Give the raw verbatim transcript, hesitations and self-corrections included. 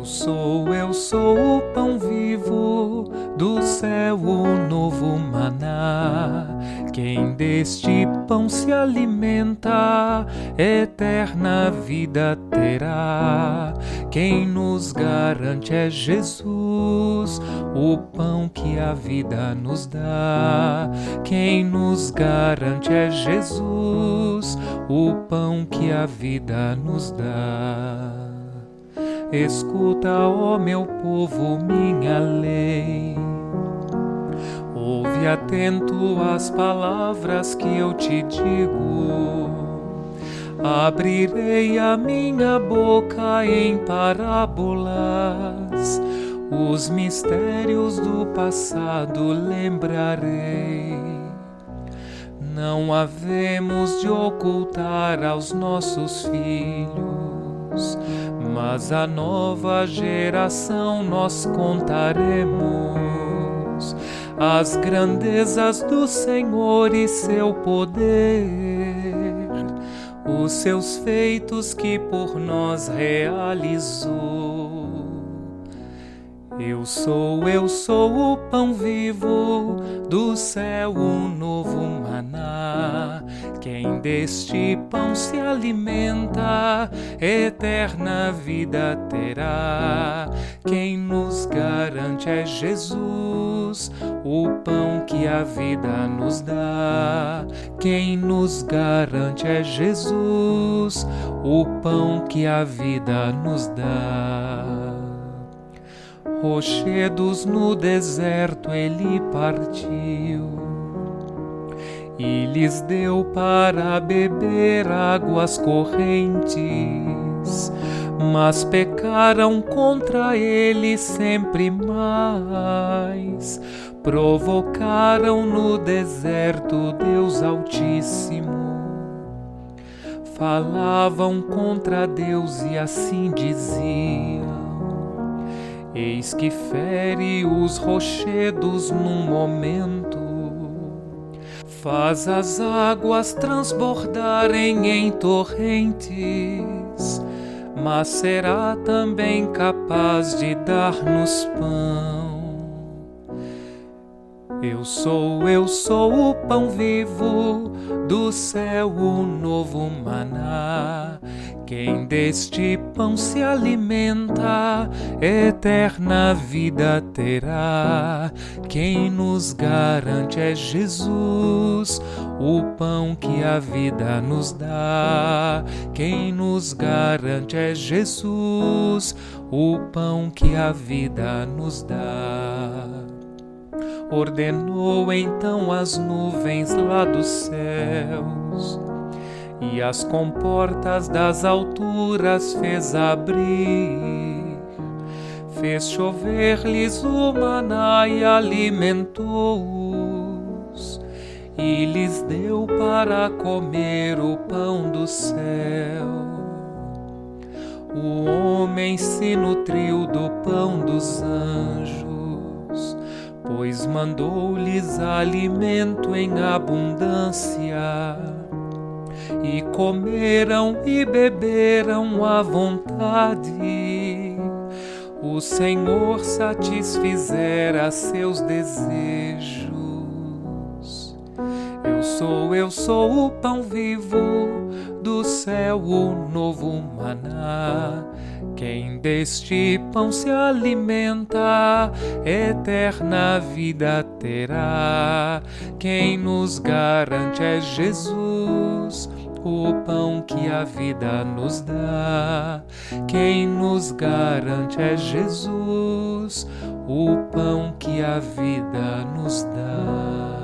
Eu sou, eu sou o pão vivo do céu, o novo maná. Quem deste pão se alimenta, eterna vida terá. Quem nos garante é Jesus, o pão que a vida nos dá. Quem nos garante é Jesus, o pão que a vida nos dá. Escuta, ó meu povo, minha lei. Ouve atento as palavras que eu te digo. Abrirei a minha boca em parábolas, os mistérios do passado lembrarei. Não havemos de ocultar aos nossos filhos, mas a nova geração nós contaremos as grandezas do Senhor e seu poder, os seus feitos que por nós realizou. Eu sou, eu sou o pão vivo do céu, o novo maná. Quem deste pão se alimenta, eterna vida terá. Quem nos garante é Jesus, o pão que a vida nos dá. Quem nos garante é Jesus, o pão que a vida nos dá. Rochedos no deserto ele partiu e lhes deu para beber águas correntes, mas pecaram contra ele sempre mais. Provocaram no deserto Deus Altíssimo, falavam contra Deus e assim diziam: eis que fere os rochedos num momento, faz as águas transbordarem em torrentes, mas será também capaz de dar-nos pão. Eu sou, eu sou o pão vivo do céu, o novo maná. Quem deste pão se alimenta, eterna vida terá. Quem nos garante é Jesus, o pão que a vida nos dá. Quem nos garante é Jesus, o pão que a vida nos dá. Ordenou então as nuvens lá dos céus, e as comportas das alturas fez abrir. Fez chover-lhes o maná e alimentou-os, e lhes deu para comer o pão do céu. O homem se nutriu do pão dos anjos, pois mandou-lhes alimento em abundância, e comeram e beberam à vontade. O Senhor satisfizera seus desejos. Eu sou, eu sou o pão vivo do céu, o novo maná. Quem deste pão se alimenta, eterna vida terá. Quem nos garante é Jesus, o pão que a vida nos dá. Quem nos garante é Jesus, o pão que a vida nos dá.